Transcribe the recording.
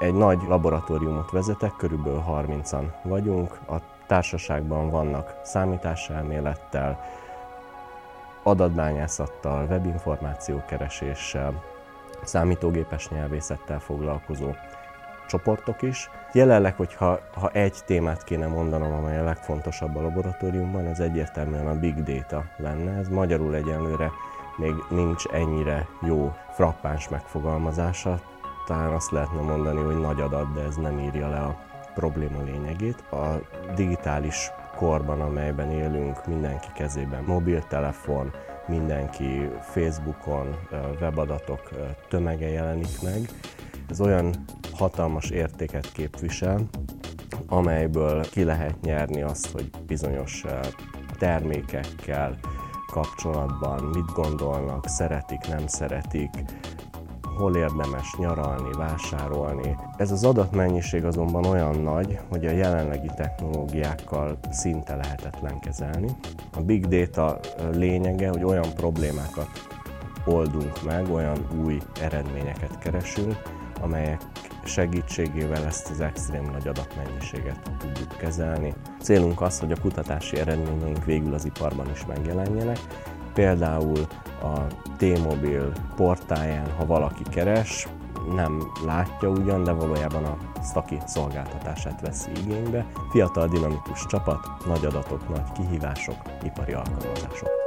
Egy nagy laboratóriumot vezetek, körülbelül 30-an vagyunk. A társaságban vannak számításelmélettel, adatbányászattal, webinformációkereséssel, számítógépes nyelvészettel foglalkozó csoportok is. Jelenleg, hogyha egy témát kéne mondanom, amely a legfontosabb a laboratóriumban, ez egyértelműen a Big Data lenne. Ez magyarul egyenlőre még nincs ennyire jó, frappáns megfogalmazása. Talán azt lehetne mondani, hogy nagy adat, de ez nem írja le a probléma lényegét. A digitális korban, amelyben élünk, mindenki kezében mobiltelefon, mindenki Facebookon, webadatok tömege jelenik meg. Ez olyan hatalmas értéket képvisel, amelyből ki lehet nyerni azt, hogy bizonyos termékekkel kapcsolatban mit gondolnak, szeretik, nem szeretik, hol érdemes nyaralni, vásárolni. Ez az adatmennyiség azonban olyan nagy, hogy a jelenlegi technológiákkal szinte lehetetlen kezelni. A Big Data lényege, hogy olyan problémákat oldunk meg, olyan új eredményeket keresünk, amelyek segítségével ezt az extrém nagy adatmennyiséget tudjuk kezelni. Célunk az, hogy a kutatási eredményeink végül az iparban is megjelenjenek. Például a T-Mobile portáján, ha valaki keres, nem látja ugyan, de valójában a Staki szolgáltatását veszi igénybe. Fiatal, dinamikus csapat, nagy adatok, nagy kihívások, ipari alkalmazások.